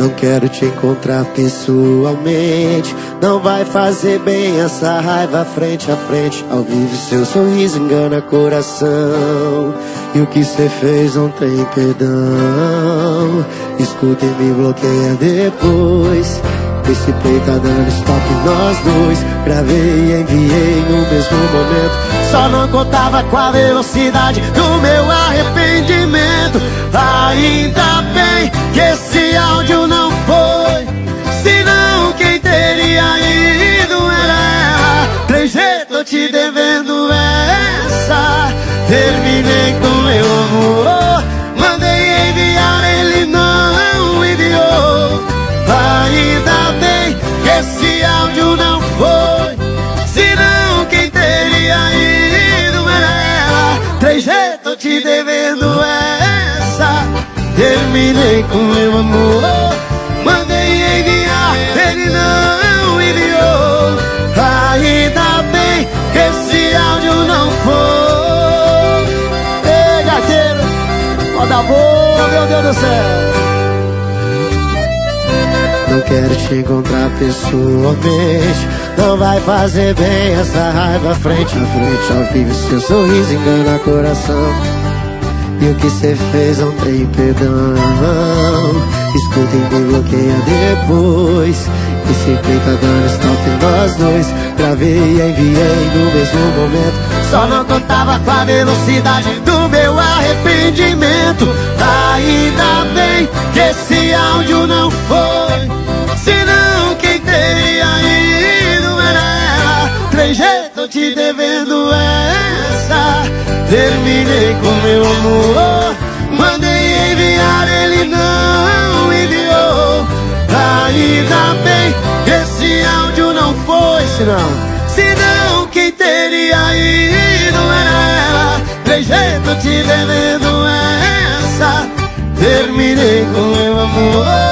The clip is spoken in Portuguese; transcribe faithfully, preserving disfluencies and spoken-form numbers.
Não quero te encontrar pessoalmente. Não vai fazer bem essa raiva frente a frente. Ao vivo seu sorriso engana coração. E o que cê fez não tem perdão. Escuta e me bloqueia depois. Esse play tá dando stop nós dois. Gravei e enviei no mesmo momento. Só não contava com a velocidade do meu arrependimento. Ainda bem que esse áudio não foi, senão quem teria ido era ela. Três G, tô te devendo essa. Terminei com meu amor. Mandei enviar, ele não enviou. Ainda bem que esse áudio não foi, senão quem teria ido era ela. Três G, tô te devendo essa. Terminei com meu amor. Mandei enviar, ele não enviou. Ainda bem que esse áudio não foi. Ei, gateiro, roda boa, meu Deus do céu. Não quero te encontrar pessoalmente. Não vai fazer bem essa raiva frente a frente. Ao vivo seu sorriso engana coração. E o que cê fez não tem perdão. Escuta e me bloqueia depois. Esse play tá dando stop nós dois. Gravei e enviei no mesmo momento. Só não contava com a velocidade do meu arrependimento. Ainda bem que esse áudio não foi, senão quem teria ido era ela. Três G, tô te devendo essa. Terminei com meu amor. Mandei enviar, ele não enviou. Ainda bem que esse áudio não foi, senão, senão quem teria ido era ela. Três G, tô te devendo essa. Terminei com meu amor.